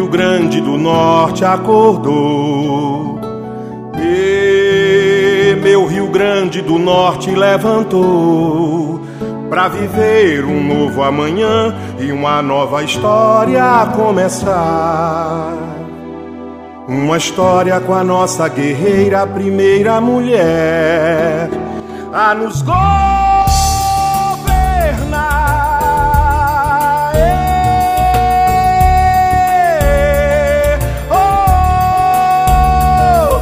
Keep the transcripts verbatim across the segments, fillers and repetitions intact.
Grande do Norte acordou. E meu Rio Grande do Norte levantou pra viver um novo amanhã e uma nova história a começar. Uma história com a nossa guerreira, a primeira mulher a nos governar. Ê, oh.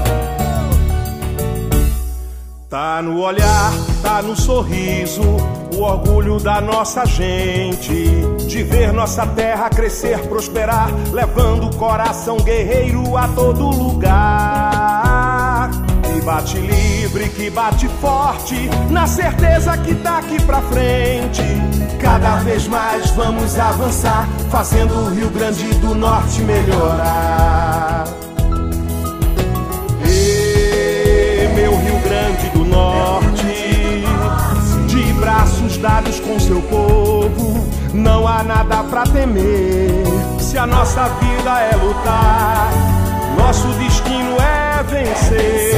Tá no olhar, tá no sorriso, o orgulho da nossa gente, de ver nossa terra crescer, prosperar, levando o coração guerreiro a todo lugar. Que bate livre, que bate forte, na certeza que daqui pra frente cada vez mais vamos avançar, fazendo o Rio Grande do Norte melhorar. E meu Rio Grande do Norte, de braços dados com seu povo, não há nada pra temer. Se a nossa vida é lutar, nosso destino é vencer.